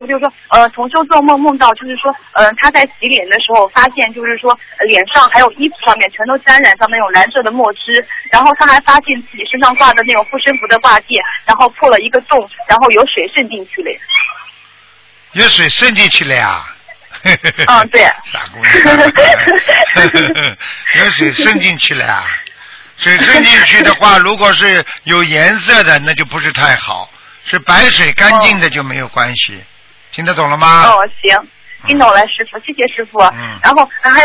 就是说同修做梦梦到就是说他在洗脸的时候发现就是说脸上还有衣服上面全都沾染上那种蓝色的墨汁，然后他还发现自己身上挂的那种护身符的挂件，然后破了一个洞，然后有水渗进去了。 有水渗进去了呀？ 嗯，对。 傻姑娘。有水渗进去了呀？水渗进去的话，如果是有颜色的，那就不是太好；是白水干净的就没有关系。听得懂了吗？ 哦，行，听懂了，师傅，谢谢师傅。然后还有